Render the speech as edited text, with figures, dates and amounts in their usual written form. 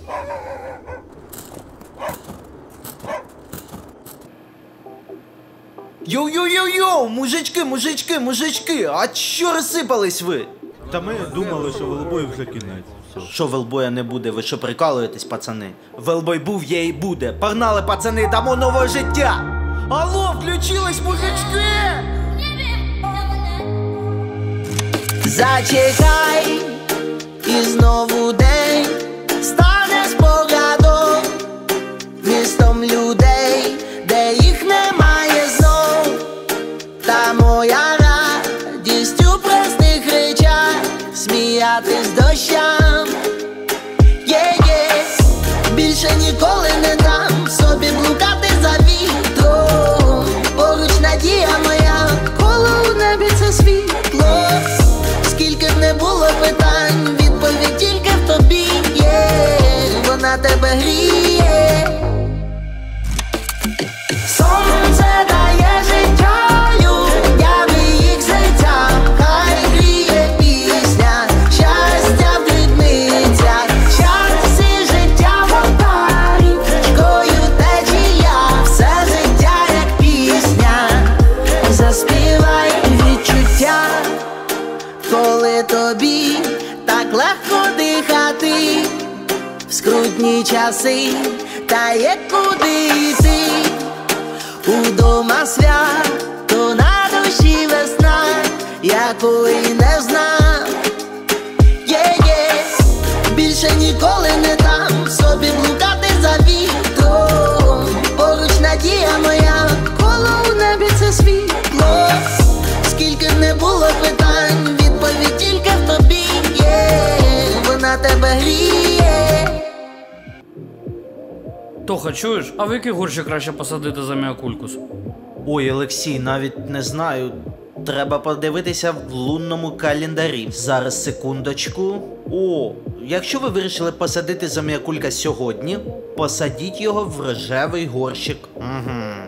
Йоу-йоу-йоу-йоу, мужички, а чо розсипались ви? Та ми думали, що Велбою вже кінець. Що Велбоя не буде, ви що прикалуєтесь, пацани? Велбой був, є і буде. Погнали, пацани, дамо нове життя! Алло, включились, мужички! Зачекай, і знову день стане спогадом, містом людей, де їх немає знов. Та моя радість у простих речах, сміятись дощам. Є-є, більше ніколи не дам собі блукати за вітром. Поруч надія моя, коло у небі це світло. Скільки б не було питань, відповідь тільки в тобі є. Вона тебе гріє. Сонце дає життя людям і їх серцям. Хай гріє пісня, щастя в дрібницях. Щас і життя в отарі, річкою течія. Все життя як пісня, заспівай відчуття. Коли тобі так легко дихати в скрутні часи, та є куди йти. Удома свято, на душі весна, якої не знав. Є-є, більше ніколи не дам собі блукати за вітром. Поруч надія моя, коло у небі це світло. Скільки б не було питань, відповідь тільки в тобі є. Вона тебе гріє. Тоха, чуєш? А в який горщик краще посадити за міакулькус? Ой, Олексій, навіть не знаю. Треба подивитися в лунному календарі. Зараз, секундочку. О, якщо ви вирішили посадити зам'якулька сьогодні, посадіть його в рожевий горщик. Угу.